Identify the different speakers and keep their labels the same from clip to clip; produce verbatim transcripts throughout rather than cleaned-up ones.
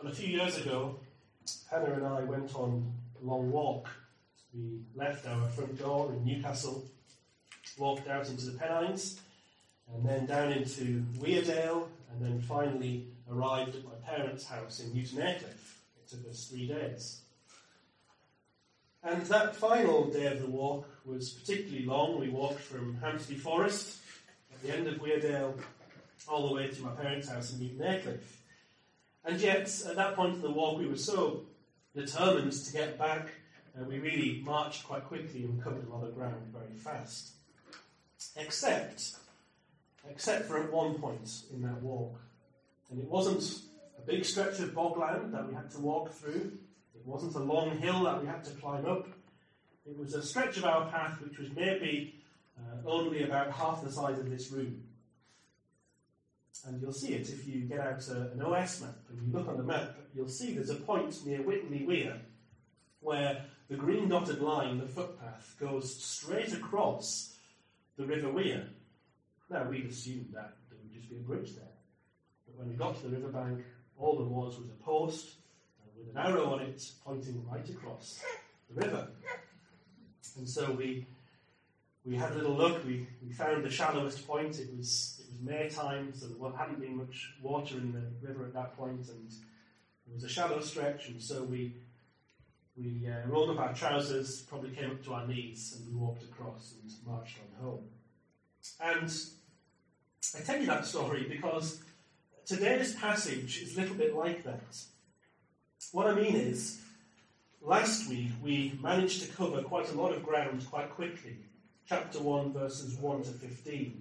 Speaker 1: Well, a few years ago, Hannah and I went on a long walk. We left our front door in Newcastle, walked out into the Pennines, and then down into Weardale, and then finally arrived at my parents' house in Newton Aycliffe. It took us three days. And that final day of the walk was particularly long. We walked from Hampstead Forest at the end of Weardale all the way to my parents' house in Newton Aycliffe. And yet, at that point in the walk, we were so determined to get back, uh, we really marched quite quickly and covered a lot of ground very fast. Except, except for at one point in that walk. And it wasn't a big stretch of bogland that we had to walk through. It wasn't a long hill that we had to climb up. It was a stretch of our path which was maybe uh, only about half the size of this room. And you'll see it if you get out a, an O S map and you look on the map. You'll see there's a point near Whitney Weir where the green dotted line, the footpath, goes straight across the River Weir. Now, we'd assumed that there would just be a bridge there. But when we got to the riverbank, all there was was a post uh, with an arrow on it pointing right across the river. And so we we had a little look. We, we found the shallowest point. It was it was May time, so there hadn't been much water in the river at that point, and it was a shallow stretch. And so we we uh, rolled up our trousers, probably came up to our knees, and we walked across and marched on home. And I tell you that story because today's passage is a little bit like that. What I mean is, last week we managed to cover quite a lot of ground quite quickly. Chapter one, verses one to fifteen.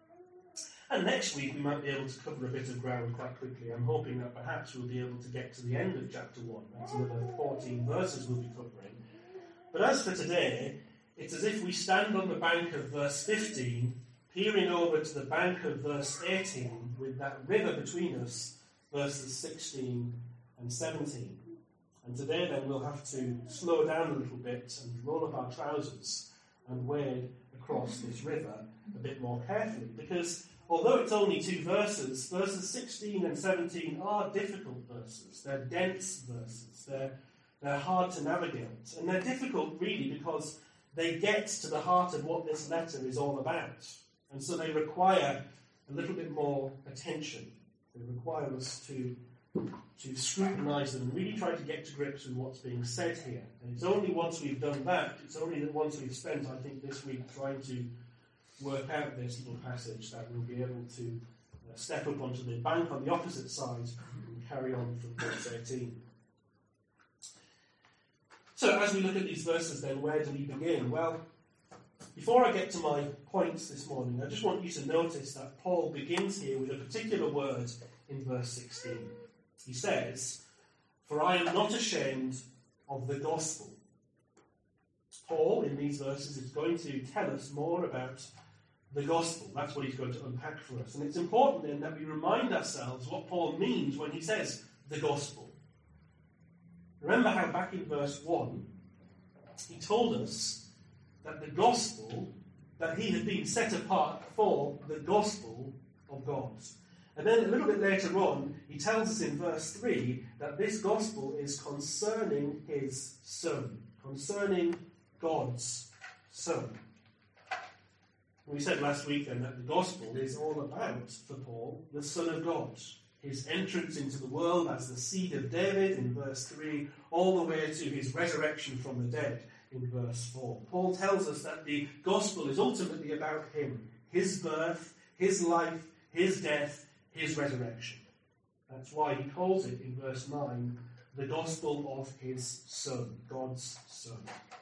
Speaker 1: And next week we might be able to cover a bit of ground quite quickly. I'm hoping that perhaps we'll be able to get to the end of chapter one. That's another fourteen verses we'll be covering. But as for today, it's as if we stand on the bank of verse fifteen, peering over to the bank of verse eighteen, with that river between us, verses sixteen and seventeen. And today then we'll have to slow down a little bit and roll up our trousers and wade across this river a bit more carefully. Because although it's only two verses, verses sixteen and seventeen are difficult verses. They're dense verses. They're, they're hard to navigate. And they're difficult really because they get to the heart of what this letter is all about. And so they require a little bit more attention. They require us to, to scrutinise them and really try to get to grips with what's being said here. And it's only once we've done that, it's only that once we've spent, I think, this week trying to work out this little passage that we'll be able to uh, step up onto the bank on the opposite side and carry on from verse eighteen. So as we look at these verses then, where do we begin? Well, before I get to my points this morning, I just want you to notice that Paul begins here with a particular word in verse sixteen. He says, "For I am not ashamed of the gospel." Paul, in these verses, is going to tell us more about the gospel. That's what he's going to unpack for us. And it's important then that we remind ourselves what Paul means when he says the gospel. Remember how back in verse one, he told us that the gospel, that he had been set apart for the gospel of God. And then a little bit later on, he tells us in verse three that this gospel is concerning his Son, concerning God's Son. We said last week then that the gospel is all about, for Paul, the Son of God. His entrance into the world as the seed of David in verse three, all the way to his resurrection from the dead in verse four. Paul tells us that the gospel is ultimately about him, his birth, his life, his death, his resurrection. That's why he calls it in verse nine, the gospel of his Son, God's Son.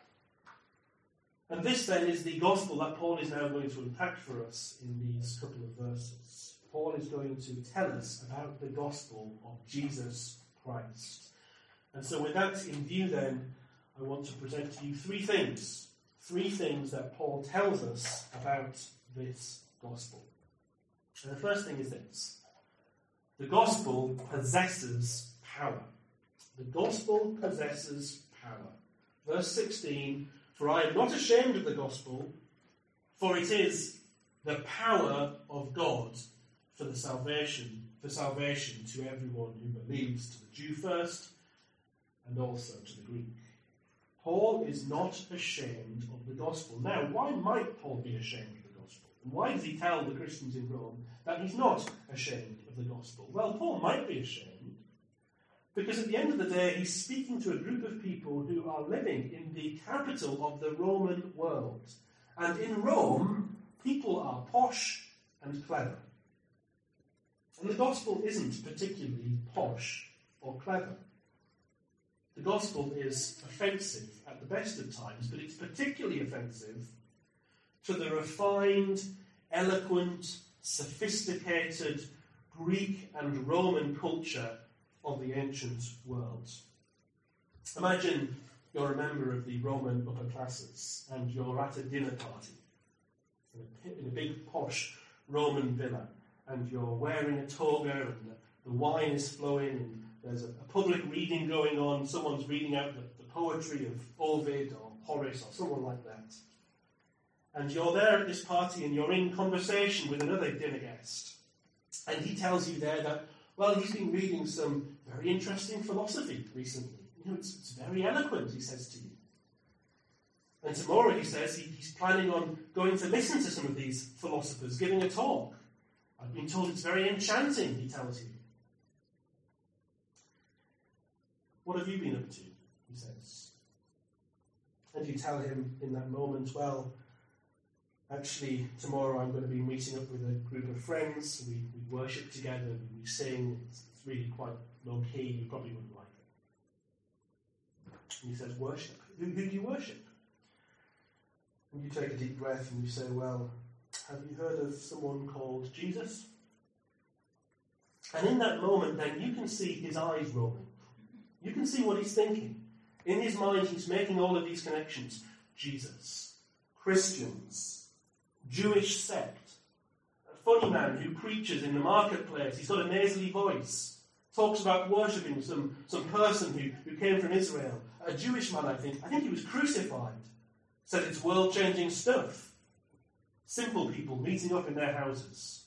Speaker 1: And this then is the gospel that Paul is now going to unpack for us in these couple of verses. Paul is going to tell us about the gospel of Jesus Christ. And so with that in view then, I want to present to you three things. Three things that Paul tells us about this gospel. And the first thing is this. The gospel possesses power. The gospel possesses power. Verse sixteen, "For I am not ashamed of the gospel, for it is the power of God for the salvation for salvation to everyone who believes, to the Jew first, and also to the Greek. Paul is not ashamed of the gospel. Now, why might Paul be ashamed of the gospel? And why does he tell the Christians in Rome that he's not ashamed of the gospel? Well, Paul might be ashamed because at the end of the day, he's speaking to a group of people who are living in the capital of the Roman world. And in Rome, people are posh and clever. And the gospel isn't particularly posh or clever. The gospel is offensive at the best of times, but it's particularly offensive to the refined, eloquent, sophisticated Greek and Roman culture of the ancient world. Imagine you're a member of the Roman upper classes and you're at a dinner party in a, in a big posh Roman villa, and you're wearing a toga and the, the wine is flowing and there's a, a public reading going on. Someone's reading out the, the poetry of Ovid or Horace or someone like that. And you're there at this party and you're in conversation with another dinner guest. And he tells you there that, well, he's been reading some very interesting philosophy recently. You know, it's, it's very eloquent, he says to you. And tomorrow, he says, he, he's planning on going to listen to some of these philosophers giving a talk. I've been told it's very enchanting, he tells you. What have you been up to, he says. And you tell him in that moment, well, actually, tomorrow I'm going to be meeting up with a group of friends. We, we worship together, we sing. It's, it's really quite low-key. You probably wouldn't like it. And he says, worship. Who, who do you worship? And you take a deep breath and you say, well, have you heard of someone called Jesus? And in that moment, then, you can see his eyes rolling. You can see what he's thinking. In his mind, he's making all of these connections. Jesus, Christians, Jewish sect, a funny man who preaches in the marketplace. He's got a nasally voice. Talks about worshipping some, some person who, who came from Israel. A Jewish man, I think. I think he was crucified. Said it's world-changing stuff. Simple people meeting up in their houses.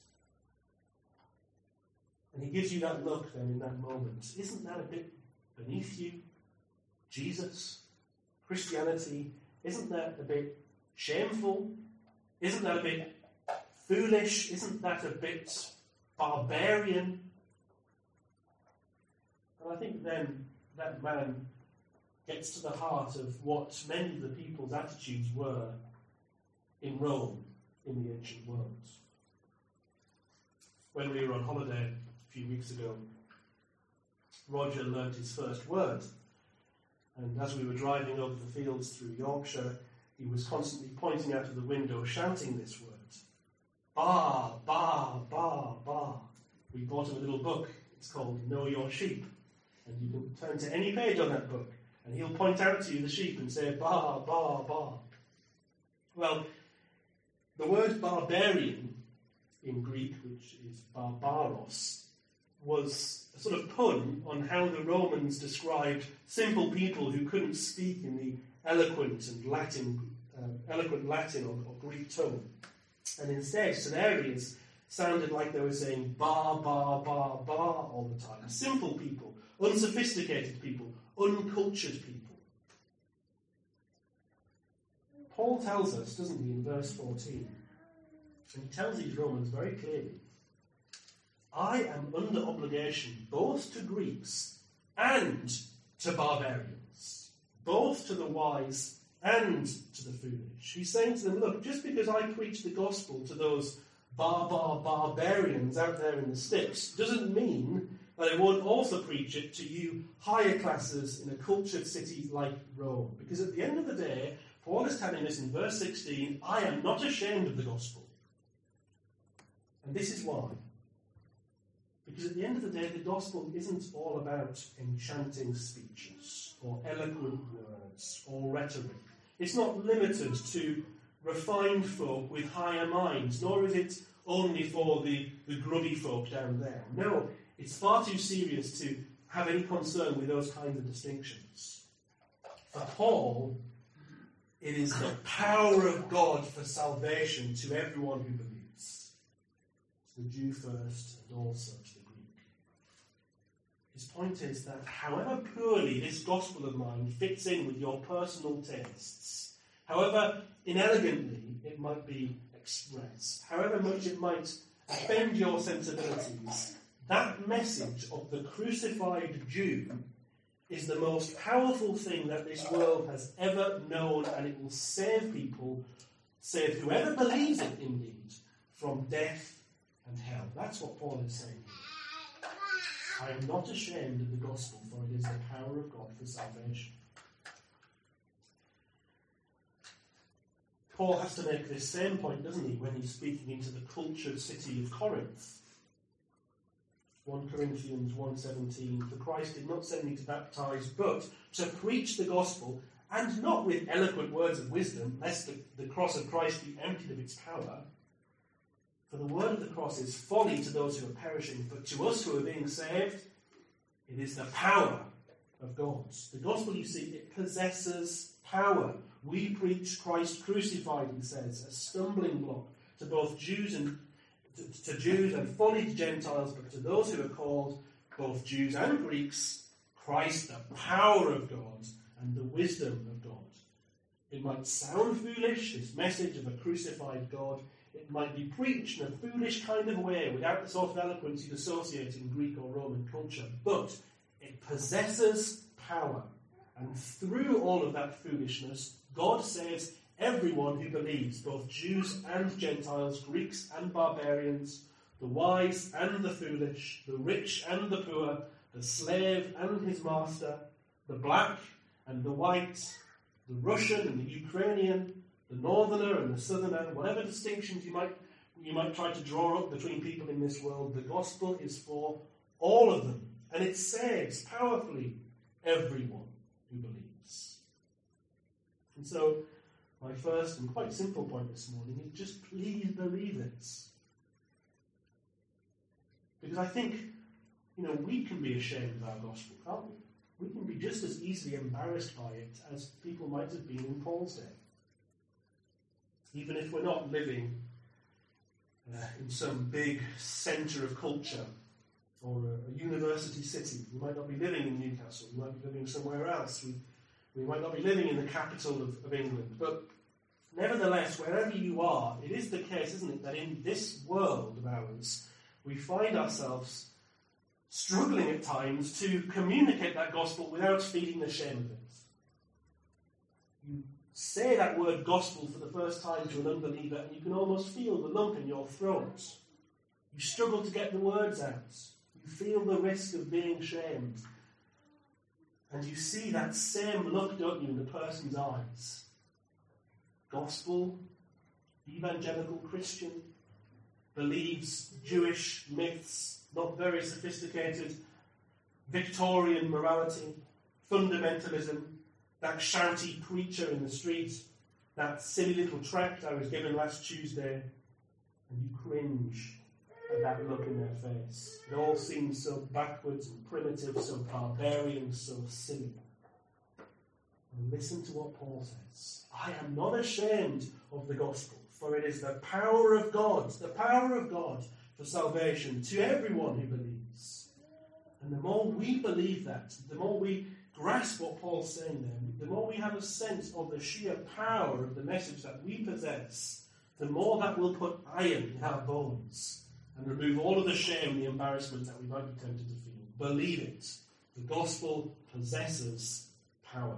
Speaker 1: And he gives you that look then in that moment. Isn't that a bit beneath you? Jesus, Christianity, isn't that a bit shameful? Isn't that a bit foolish? Isn't that a bit barbarian? And I think then that man gets to the heart of what many of the people's attitudes were in Rome in the ancient world. When we were on holiday a few weeks ago, Roger learnt his first word. And as we were driving over the fields through Yorkshire, he was constantly pointing out of the window, shouting this word. Bar, bar, bar, bar. We bought him a little book. It's called Know Your Sheep. And you can turn to any page on that book, and he'll point out to you the sheep and say, bar, bar, bar. Well, the word barbarian in Greek, which is barbaros, was a sort of pun on how the Romans described simple people who couldn't speak in the eloquent and Latin, uh, eloquent Latin or, or Greek tongue. And instead, Cenarians sounded like they were saying bar, bar, bar, bar all the time. Simple people, unsophisticated people, uncultured people. Paul tells us, doesn't he, in verse fourteen, and he tells these Romans very clearly, I am under obligation both to Greeks and to barbarians, both to the wise and to the foolish. He's saying to them, look, just because I preach the gospel to those barbar barbarians out there in the sticks doesn't mean that I won't also preach it to you higher classes in a cultured city like Rome. Because at the end of the day, Paul is telling us in verse sixteen, I am not ashamed of the gospel. And this is why. Because at the end of the day, the gospel isn't all about enchanting speeches or eloquent words or rhetoric. It's not limited to refined folk with higher minds, nor is it only for the, the grubby folk down there. No, it's far too serious to have any concern with those kinds of distinctions. For Paul, it is the power of God for salvation to everyone who believes. To the Jew first and also to the Greek. His point is that however poorly this gospel of mine fits in with your personal tastes, however inelegantly it might be expressed, however much it might offend your sensibilities, that message of the crucified Jew is the most powerful thing that this world has ever known, and it will save people, save whoever believes it indeed, from death and hell. That's what Paul is saying. I am not ashamed of the gospel, for it is the power of God for salvation. Paul has to make this same point, doesn't he, when he's speaking into the cultured city of Corinth. First Corinthians one seventeen, for Christ did not send me to baptize, but to preach the gospel, and not with eloquent words of wisdom, lest the, the cross of Christ be emptied of its power. For the word of the cross is folly to those who are perishing, but to us who are being saved, it is the power of God. The gospel, you see, it possesses power. We preach Christ crucified, he says, a stumbling block to both Jews and to, to Jews and folly to Gentiles, but to those who are called, both Jews and Greeks, Christ, the power of God and the wisdom of God. It might sound foolish, this message of a crucified God. It might be preached in a foolish kind of way without the sort of eloquence you'd associate in Greek or Roman culture, but it possesses power. And through all of that foolishness, God saves everyone who believes, both Jews and Gentiles, Greeks and barbarians, the wise and the foolish, the rich and the poor, the slave and his master, the black and the white, the Russian and the Ukrainian, the northerner and the southerner, whatever distinctions you might you might try to draw up between people in this world, the gospel is for all of them, and it saves powerfully everyone who believes. And so, my first and quite simple point this morning is just please believe it. Because I think, you know, we can be ashamed of our gospel, can't we? We can be just as easily embarrassed by it as people might have been in Paul's day. Even if we're not living uh, in some big centre of culture or a, a university city. We might not be living in Newcastle. We might be living somewhere else. We, we might not be living in the capital of, of England. But nevertheless, wherever you are, it is the case, isn't it, that in this world of ours, we find ourselves struggling at times to communicate that gospel without feeling the shame of it. You say that word gospel for the first time to an unbeliever and you can almost feel the lump in your throat. You struggle to get the words out. You feel the risk of being shamed. And you see that same look, don't you, in the person's eyes. Gospel, evangelical Christian, believes Jewish myths, not very sophisticated, Victorian morality, fundamentalism, that shouty preacher in the street, that silly little tract I was given last Tuesday, and you cringe at that look in their face. It all seems so backwards and primitive, so barbarian, so silly. And listen to what Paul says. I am not ashamed of the gospel, for it is the power of God, the power of God for salvation to everyone who believes. And the more we believe that, the more we grasp what Paul's saying there, the more we have a sense of the sheer power of the message that we possess, the more that will put iron in our bones and remove all of the shame, the embarrassment that we might be tempted to feel. Believe it. The gospel possesses power.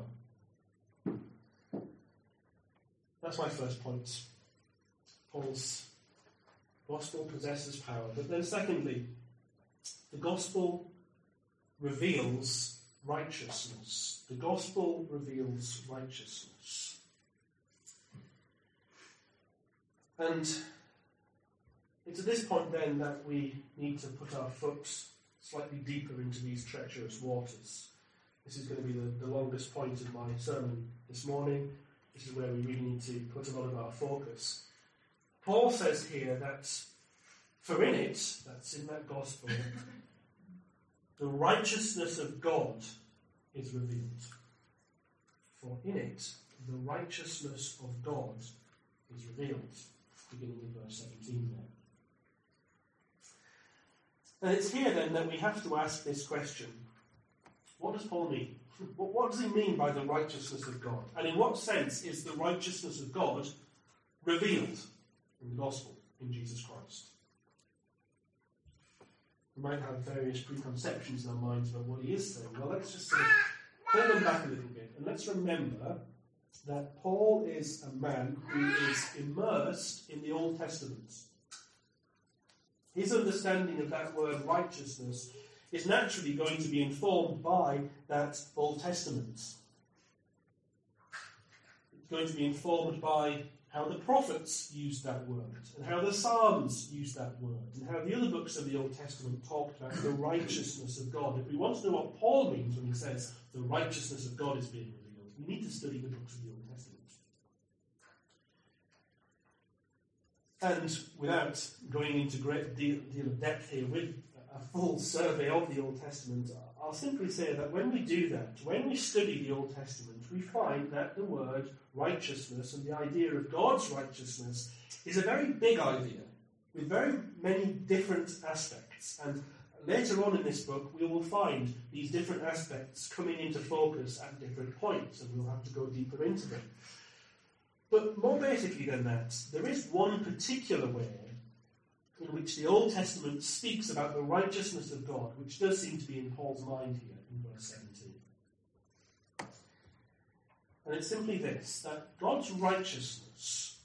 Speaker 1: That's my first point. Paul's gospel possesses power. But then secondly, the gospel reveals righteousness. The gospel reveals righteousness. And it's at this point then that we need to put our foot slightly deeper into these treacherous waters. This is going to be the, the longest point of my sermon this morning. This is where we really need to put a lot of our focus. Paul says here that for in it, that's in that gospel, the righteousness of God is revealed. For in it, the righteousness of God is revealed. Beginning in verse seventeen there. And it's here then that we have to ask this question. what does Paul mean? What, what does he mean by the righteousness of God? And in what sense is the righteousness of God revealed in the gospel, in Jesus Christ? We might have various preconceptions in our minds about what he is saying. Well, let's just sort of pull them back a little bit, and let's remember that Paul is a man who is immersed in the Old Testament. His understanding of that word righteousness is naturally going to be informed by that Old Testament. It's going to be informed by how the prophets used that word, and how the Psalms used that word, and how the other books of the Old Testament talked about the righteousness of God. If we want to know what Paul means when he says the righteousness of God is being revealed, we need to study the books of the Old Testament. And without going into great deal, deal of depth here with a full survey of the Old Testament, I'll simply say that when we do that, when we study the Old Testament, we find that the word righteousness and the idea of God's righteousness is a very big idea with very many different aspects. And later on in this book, we will find these different aspects coming into focus at different points, and we'll have to go deeper into them. But more basically than that, there is one particular way in which the Old Testament speaks about the righteousness of God, which does seem to be in Paul's mind here in verse seventeen. And it's simply this, that God's righteousness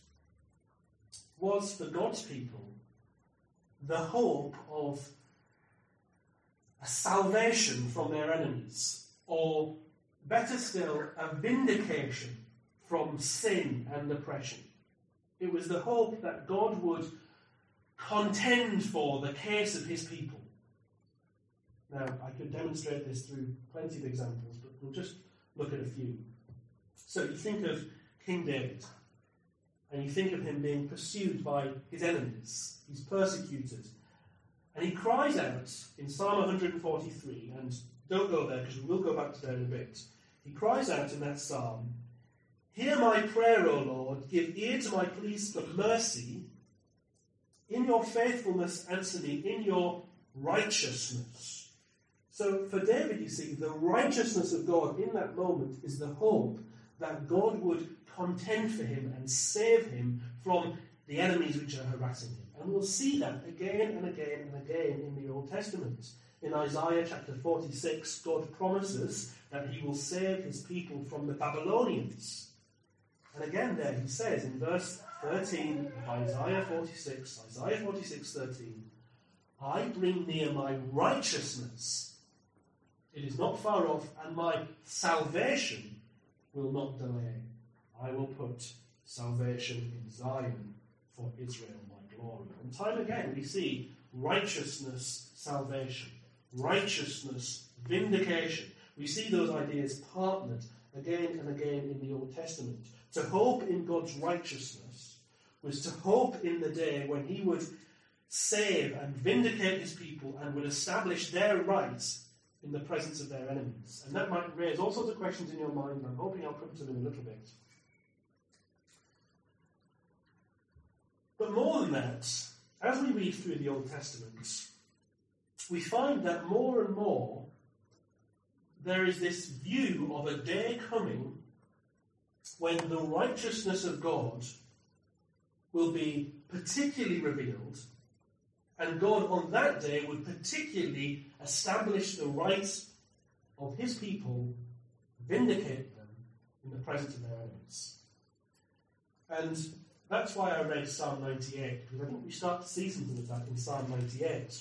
Speaker 1: was for God's people the hope of a salvation from their enemies, or better still, a vindication from sin and oppression. It was the hope that God would contend for the case of his people. Now, I could demonstrate this through plenty of examples, but we'll just look at a few. So you think of King David, and you think of him being pursued by his enemies. He's persecuted. And he cries out in Psalm one forty-three, and don't go there because we will go back to there in a bit. He cries out in that psalm, "Hear my prayer, O Lord, give ear to my pleas for mercy. In your faithfulness answer me, in your righteousness." So for David, you see, the righteousness of God in that moment is the hope that God would contend for him and save him from the enemies which are harassing him. And we'll see that again and again and again in the Old Testament. In Isaiah chapter forty-six, God promises that he will save his people from the Babylonians. And again there he says in verse thirteen of Isaiah forty-six, Isaiah forty-six, thirteen, "I bring near my righteousness. It is not far off, and my salvation will not delay. I will put salvation in Zion for Israel, my glory." And time again we see righteousness, salvation. Righteousness, vindication. We see those ideas partnered again and again in the Old Testament. To hope in God's righteousness was to hope in the day when he would save and vindicate his people and would establish their rights in the presence of their enemies. And that might raise all sorts of questions in your mind, and I'm hoping I'll come to them in a little bit. But more than that, as we read through the Old Testament, we find that more and more there is this view of a day coming when the righteousness of God will be particularly revealed, and God on that day would particularly establish the rights of his people, vindicate them in the presence of their enemies. And that's why I read Psalm ninety-eight, because I think we start to see something of that in Psalm ninety-eight.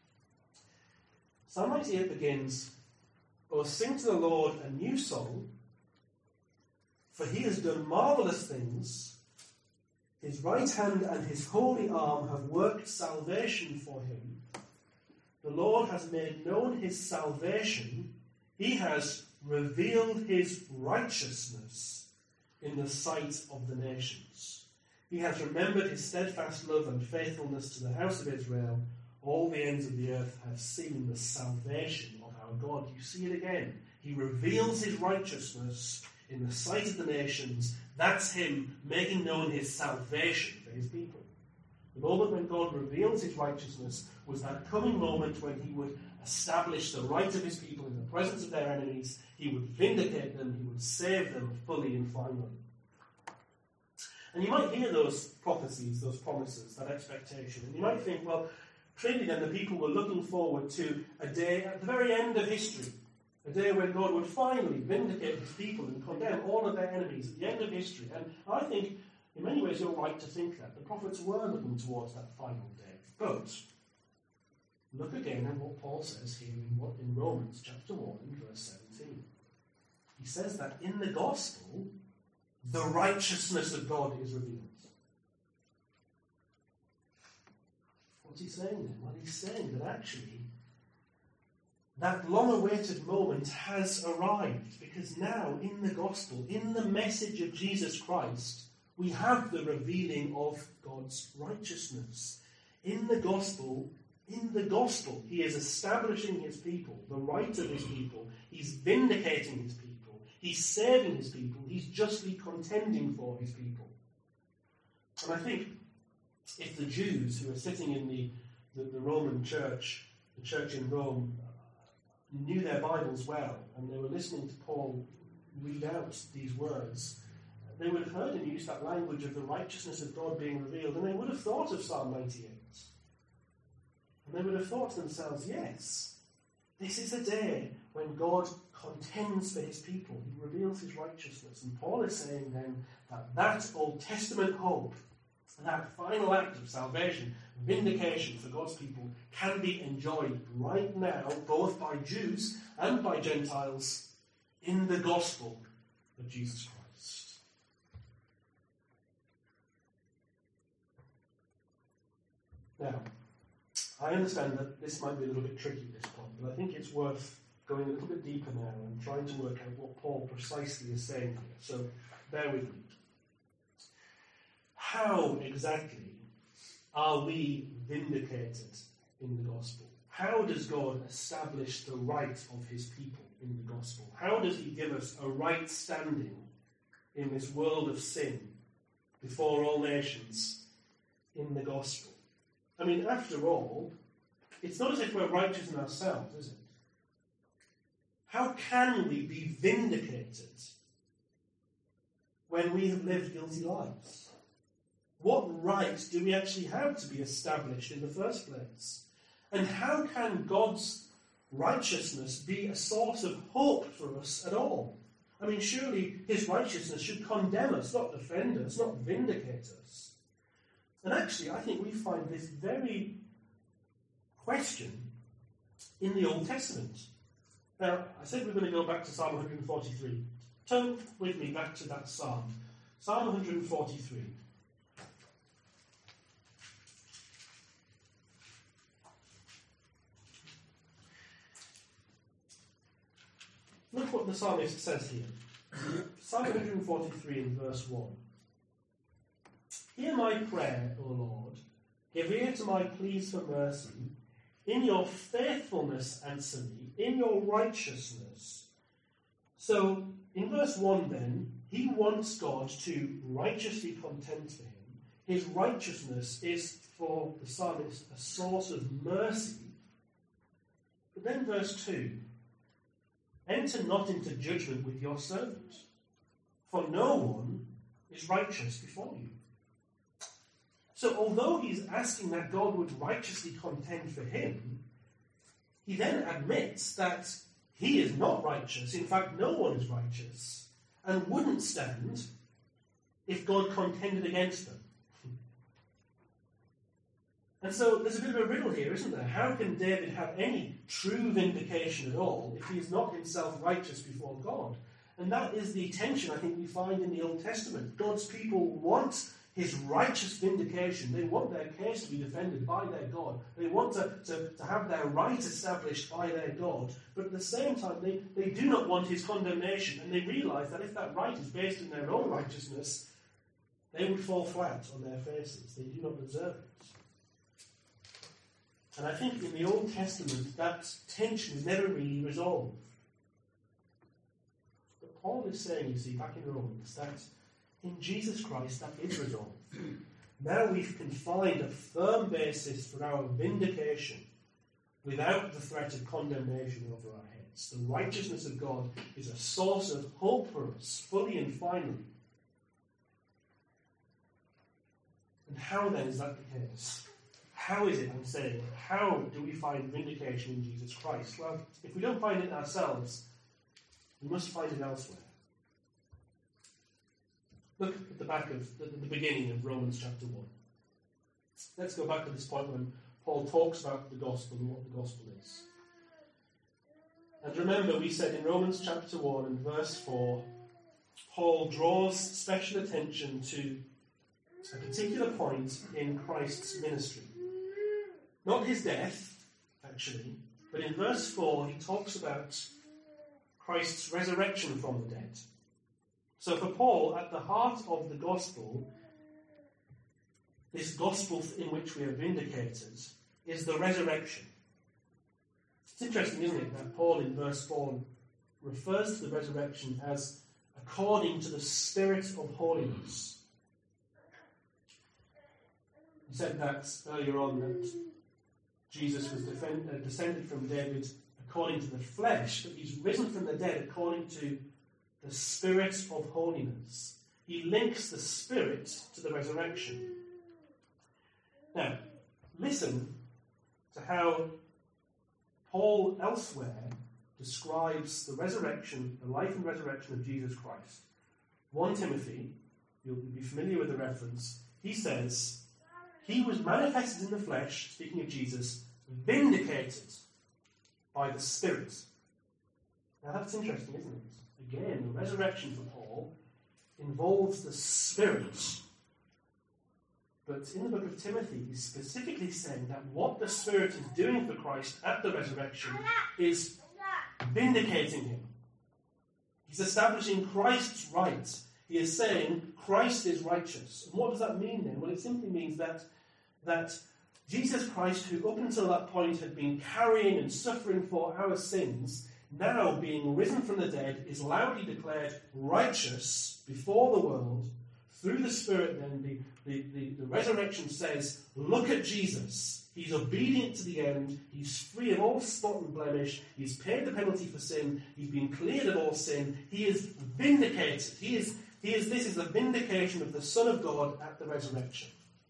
Speaker 1: Psalm ninety-eight begins, "O sing to the Lord a new song, for he has done marvellous things. His right hand and his holy arm have worked salvation for him. The Lord has made known his salvation. He has revealed his righteousness in the sight of the nations. He has remembered his steadfast love and faithfulness to the house of Israel. All the ends of the earth have seen the salvation of our God." You see it again. He reveals his righteousness in the sight of the nations. That's him making known his salvation for his people. The moment when God reveals his righteousness was that coming moment when he would establish the right of his people in the presence of their enemies. He would vindicate them. He would save them fully and finally. And you might hear those prophecies, those promises, that expectation. And you might think, well, clearly then the people were looking forward to a day at the very end of history. A day when God would finally vindicate his people and condemn all of their enemies at the end of history. And I think, in many ways, you're right to think that. The prophets were looking towards that final day. But look again at what Paul says here in, what, in Romans chapter one, verse seventeen. He says that in the gospel, the righteousness of God is revealed. What's he saying then? Well, he's saying that actually, that long-awaited moment has arrived, because now, in the gospel, in the message of Jesus Christ, we have the revealing of God's righteousness. In the gospel, in the gospel, he is establishing his people, the right of his people. He's vindicating his people. He's saving his people. He's justly contending for his people. And I think if the Jews who are sitting in the, the, the Roman church, the church in Rome, knew their Bibles well, and they were listening to Paul read out these words, they would have heard him use that language of the righteousness of God being revealed, and they would have thought of Psalm ninety-eight. And they would have thought to themselves, yes, this is a day when God contends for his people. He reveals his righteousness. And Paul is saying then that that Old Testament hope, that final act of salvation, vindication for God's people, can be enjoyed right now, both by Jews and by Gentiles, in the gospel of Jesus Christ. Now, I understand that this might be a little bit tricky at this point, but I think it's worth going a little bit deeper now and trying to work out what Paul precisely is saying here. So, bear with me. How exactly are we vindicated in the gospel? How does God establish the right of his people in the gospel? How does he give us a right standing in this world of sin before all nations in the gospel? I mean, after all, it's not as if we're righteous in ourselves, is it? How can we be vindicated when we have lived guilty lives? What right do we actually have to be established in the first place? And how can God's righteousness be a source of hope for us at all? I mean, surely his righteousness should condemn us, not defend us, not vindicate us. And actually, I think we find this very question in the Old Testament. Now, I said we're going to go back to Psalm one forty-three. Turn with me back to that psalm. Psalm one forty-three. Look what the psalmist says here. Psalm one forty-three in verse one. Hear my prayer, O Lord. Give ear to my pleas for mercy. In your faithfulness answer me. In your righteousness. So, in verse one then, he wants God to righteously contend for him. His righteousness is for the psalmist a source of mercy. But then verse two. Enter not into judgment with your servant, for no one is righteous before you. So although he's asking that God would righteously contend for him, he then admits that he is not righteous. In fact, no one is righteous, and wouldn't stand if God contended against them. And so there's a bit of a riddle here, isn't there? How can David have any true vindication at all if he is not himself righteous before God? And that is the tension I think we find in the Old Testament. God's people want his righteous vindication. They want their case to be defended by their God. They want to, to, to have their right established by their God. But at the same time, they, they do not want his condemnation. And they realize that if that right is based in their own righteousness, they would fall flat on their faces. They do not deserve it. And I think in the Old Testament, that tension is never really resolved. But Paul is saying, you see, back in Romans, that in Jesus Christ that is resolved. Now we can find a firm basis for our vindication without the threat of condemnation over our heads. The righteousness of God is a source of hope for us, fully and finally. And how then is that the case? How is it, I'm saying, how do we find vindication in Jesus Christ? Well, if we don't find it ourselves, we must find it elsewhere. Look at the back of the, the beginning of Romans chapter one. Let's go back to this point when Paul talks about the gospel and what the gospel is. And remember, we said in Romans chapter one and verse four, Paul draws special attention to a particular point in Christ's ministry. Not his death, actually, but in verse four he talks about Christ's resurrection from the dead. So for Paul, at the heart of the gospel, this gospel in which we are vindicated, is the resurrection. It's interesting, isn't it, that Paul in verse four refers to the resurrection as according to the Spirit of holiness. He said that earlier on, that Jesus was defend, uh, descended from David according to the flesh, but he's risen from the dead according to the Spirit of holiness. He links the Spirit to the resurrection. Now, listen to how Paul elsewhere describes the resurrection, the life and resurrection of Jesus Christ. First Timothy, you'll be familiar with the reference, he says, he was manifested in the flesh, speaking of Jesus, vindicated by the Spirit. Now that's interesting, isn't it? Again, the resurrection for Paul involves the Spirit. But in the book of Timothy, he's specifically saying that what the Spirit is doing for Christ at the resurrection is vindicating him. He's establishing Christ's right. He is saying Christ is righteous. And what does that mean then? Well, it simply means that, that Jesus Christ, who up until that point had been carrying and suffering for our sins, now being risen from the dead, is loudly declared righteous before the world. Through the Spirit, then, the, the, the, the resurrection says, look at Jesus. He's obedient to the end. He's free of all spot and blemish. He's paid the penalty for sin. He's been cleared of all sin. He is vindicated. He is, he is, this is the vindication of the Son of God at the resurrection.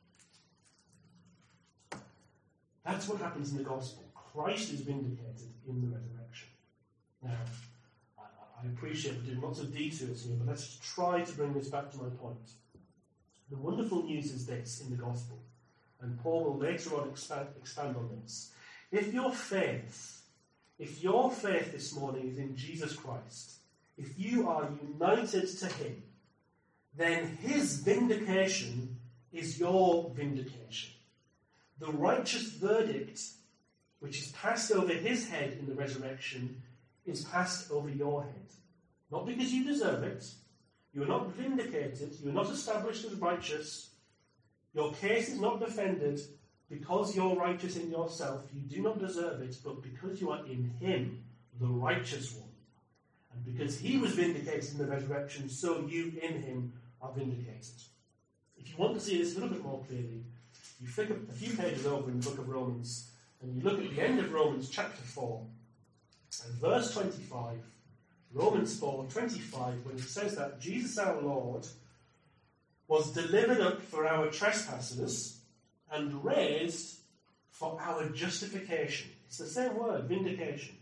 Speaker 1: That's what happens in the gospel. Christ is vindicated in the resurrection. Now, I, I appreciate we're doing lots of detours here, but let's try to bring this back to my point. The wonderful news is this in the gospel, and Paul will later on expand, expand on this. If your faith, if your faith this morning is in Jesus Christ, if you are united to him, then his vindication is your vindication. The righteous verdict, which is passed over his head in the resurrection, is passed over your head. Not because you deserve it. You are not vindicated. You are not established as righteous. Your case is not defended because you're righteous in yourself. You do not deserve it, but because you are in him, the righteous one. And because he was vindicated in the resurrection, so you in him are vindicated. If you want to see this a little bit more clearly, you flick a few pages over in the book of Romans, and you look at the end of Romans chapter four, and verse twenty-five, Romans four twenty-five, when it says that Jesus our Lord was delivered up for our trespasses and raised for our justification. It's the same word, vindication.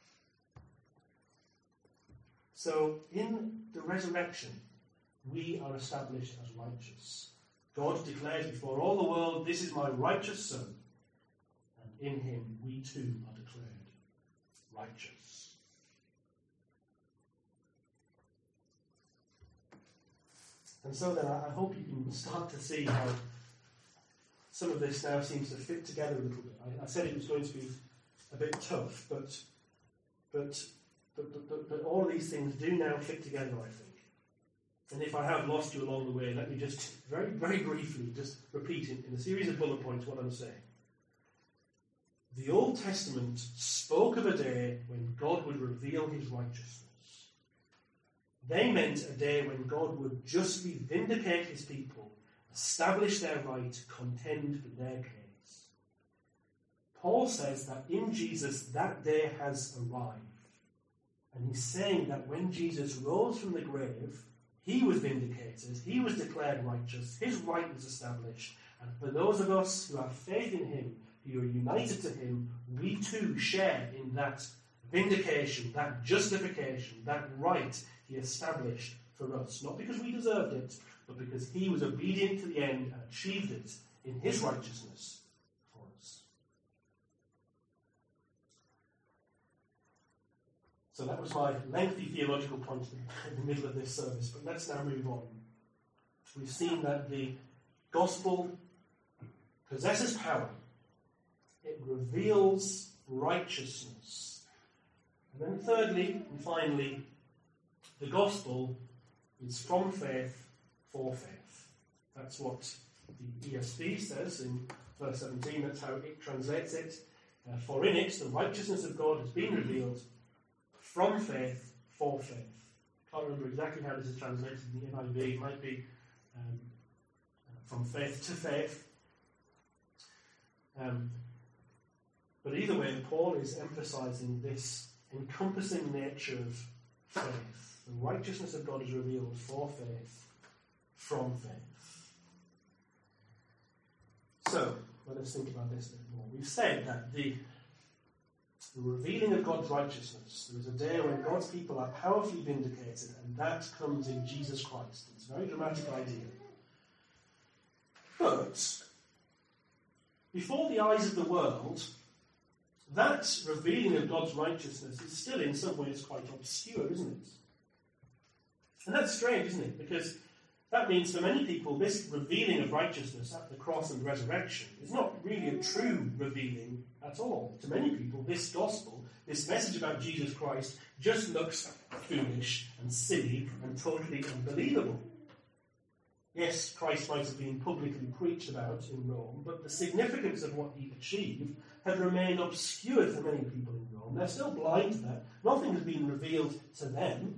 Speaker 1: So in the resurrection, we are established as righteous. God declares before all the world, this is my righteous Son, and in him we too are declared righteous. And so then I hope you can start to see how some of this now seems to fit together a little bit. I, I said it was going to be a bit tough, but but but, but, but, but all of these things do now fit together, I think. And if I have lost you along the way, let me just very, very briefly just repeat it in a series of bullet points what I'm saying. The Old Testament spoke of a day when God would reveal his righteousness. They meant a day when God would justly vindicate his people, establish their right, contend for their case. Paul says that in Jesus that day has arrived. And he's saying that when Jesus rose from the grave, he was vindicated, he was declared righteous, his right was established. And for those of us who have faith in him, who are united to him, we too share in that vindication, that justification, that right he established for us. Not because we deserved it, but because he was obedient to the end and achieved it in his righteousness for us. So that was my lengthy theological point in the middle of this service, but let's now move on. We've seen that the gospel possesses power. It reveals righteousness. And then thirdly and finally, the gospel is from faith for faith. That's what the E S V says in verse seventeen. That's how it translates it. Uh, for in it, the righteousness of God has been revealed from faith for faith. Can't remember exactly how this is translated in the N I V. It might be um, uh, from faith to faith. Um, but either way, Paul is emphasizing this encompassing nature of faith. The righteousness of God is revealed for faith, from faith. So, let us think about this a bit more. We've said that the, the revealing of God's righteousness, there is a day when God's people are powerfully vindicated, and that comes in Jesus Christ. It's a very dramatic idea. But, before the eyes of the world, that revealing of God's righteousness is still in some ways quite obscure, isn't it? And that's strange, isn't it? Because that means for many people, this revealing of righteousness at the cross and resurrection is not really a true revealing at all. To many people, this gospel, this message about Jesus Christ, just looks foolish and silly and totally unbelievable. Yes, Christ might have been publicly preached about in Rome, but the significance of what he achieved had remained obscured for many people in Rome. They're still blind to that. Nothing has been revealed to them.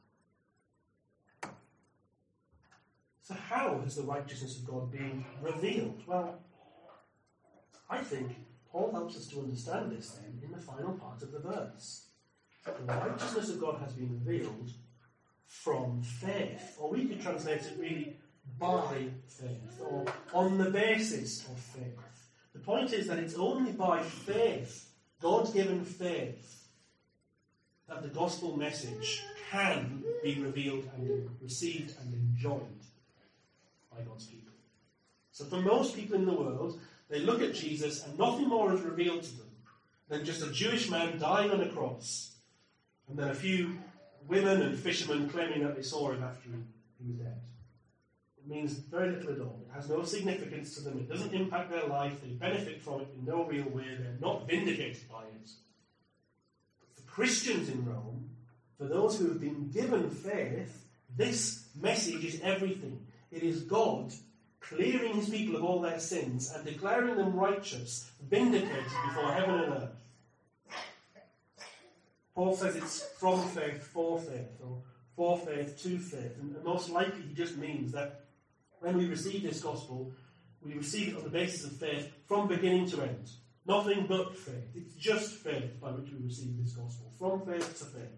Speaker 1: So how has the righteousness of God been revealed? Well, I think Paul helps us to understand this then in the final part of the verse. The righteousness of God has been revealed from faith. Or we could translate it really by faith, or on the basis of faith. The point is that it's only by faith, God-given faith, that the gospel message can be revealed and received and enjoyed by God's people. So for most people in the world, they look at Jesus and nothing more is revealed to them than just a Jewish man dying on a cross, and then a few women and fishermen claiming that they saw him after he was dead. It means very little at all. It has no significance to them. It doesn't impact their life. They benefit from it in no real way. They're not vindicated by it. But for Christians in Rome, for those who have been given faith, this message is everything. It is God clearing his people of all their sins and declaring them righteous, vindicated before heaven and earth. Paul says it's from faith for faith, or for faith to faith. And most likely he just means that when we receive this gospel, we receive it on the basis of faith from beginning to end. Nothing but faith. It's just faith by which we receive this gospel. From faith to faith.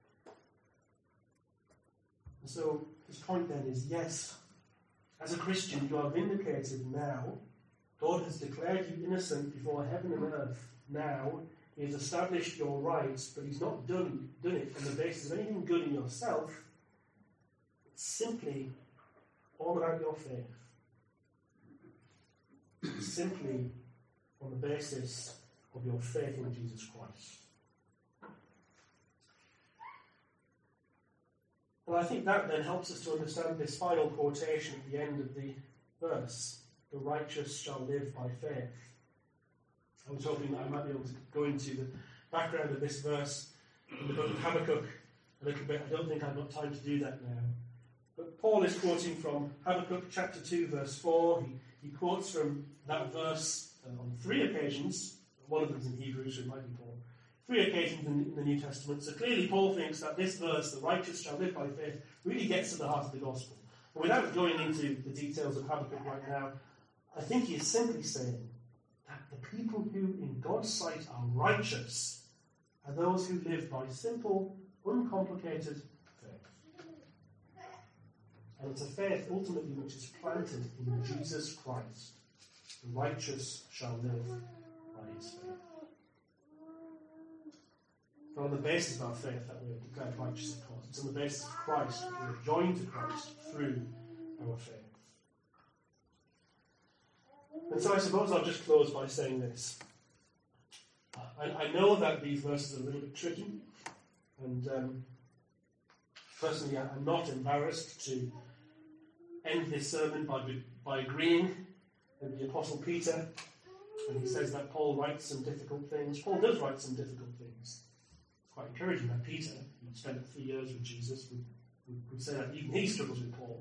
Speaker 1: And so his point then is, yes, as a Christian you are vindicated now. God has declared you innocent before heaven and earth now. He has established your rights, but he's not done, done it on the basis of anything good in yourself. It's simply all about your faith. It's simply on the basis of your faith in Jesus Christ. And I think that then helps us to understand this final quotation at the end of the verse. The righteous shall live by faith. I was hoping that I might be able to go into the background of this verse in the book of Habakkuk a little bit. I don't think I've got time to do that now. But Paul is quoting from Habakkuk chapter two, verse four. He, he quotes from that verse uh, on three occasions. One of them is in Hebrew, so it might be Paul. Three occasions in, in the New Testament. So clearly Paul thinks that this verse, the righteous shall live by faith, really gets to the heart of the gospel. And without going into the details of Habakkuk right now, I think he is simply saying that the people who in God's sight are righteous are those who live by simple, uncomplicated faith. And it's a faith ultimately which is planted in Jesus Christ. The righteous shall live by his faith. It's not on the basis of our faith that we are declared righteous, of course. It's on the basis of Christ that we are joined to Christ through our faith. And so I suppose I'll just close by saying this. I, I know that these verses are a little bit tricky, and um, personally I'm not embarrassed to end this sermon by, by agreeing with the Apostle Peter when he says that Paul writes some difficult things. Paul does write some difficult things. It's quite encouraging that Peter, who spent three years with Jesus, would, would, would say that even he struggles with Paul.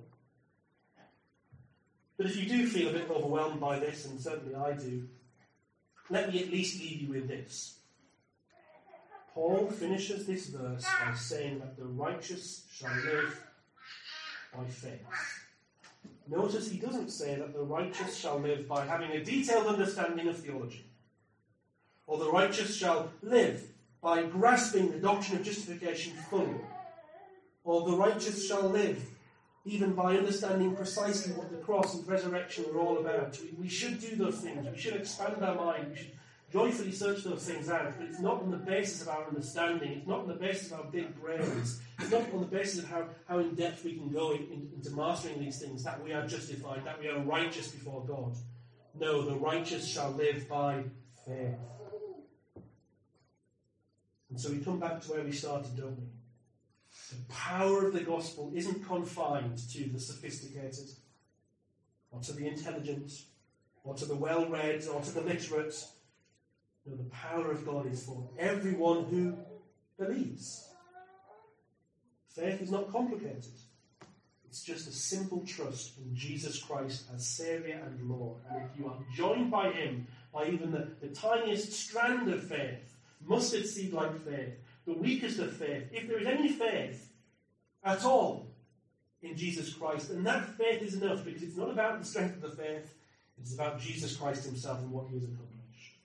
Speaker 1: But if you do feel a bit overwhelmed by this, and certainly I do, let me at least leave you with this. Paul finishes this verse by saying that the righteous shall live by faith. Notice he doesn't say that the righteous shall live by having a detailed understanding of theology, or the righteous shall live by grasping the doctrine of justification fully, or the righteous shall live even by understanding precisely what the cross and resurrection are all about. We, we should do those things. We should expand our mind. We should joyfully search those things out. But it's not on the basis of our understanding. It's not on the basis of our big brains. It's not on the basis of how, how in-depth we can go in, in, into mastering these things that we are justified, that we are righteous before God. No, the righteous shall live by faith. And so we come back to where we started, don't we? The power of the gospel isn't confined to the sophisticated, or to the intelligent, or to the well-read, or to the literate. No, the power of God is for everyone who believes. Faith is not complicated. It's just a simple trust in Jesus Christ as Saviour and Lord. And if you are joined by him, by even the, the tiniest strand of faith, mustard seed-like faith, the weakest of faith, if there is any faith at all in Jesus Christ, then that faith is enough, because it's not about the strength of the faith, it's about Jesus Christ himself and what he has accomplished.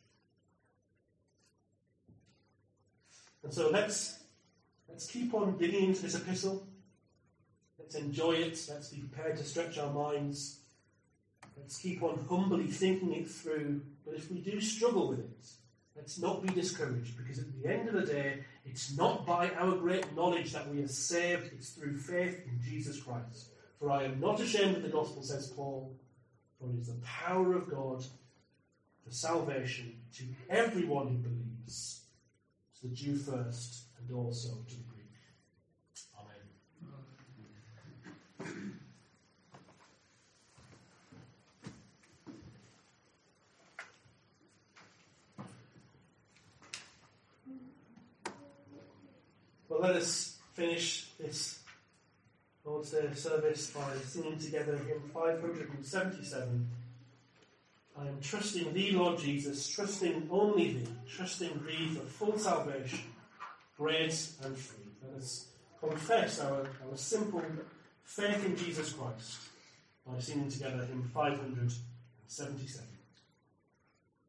Speaker 1: And so let's let's keep on digging into this epistle. Let's enjoy it. Let's be prepared to stretch our minds. Let's keep on humbly thinking it through. But if we do struggle with it, let's not be discouraged, because at the end of the day, it's not by our great knowledge that we are saved, it's through faith in Jesus Christ. For I am not ashamed of the gospel, says Paul, for it is the power of God for salvation to everyone who believes, to the Jew first and also to the Greek. Amen. Well, let us finish this Lord's Day service by singing together hymn five hundred seventy-seven. I am trusting thee, Lord Jesus, trusting only thee, trusting thee for full salvation, great and free. Let us confess our, our simple faith in Jesus Christ by singing together hymn five hundred seventy-seven.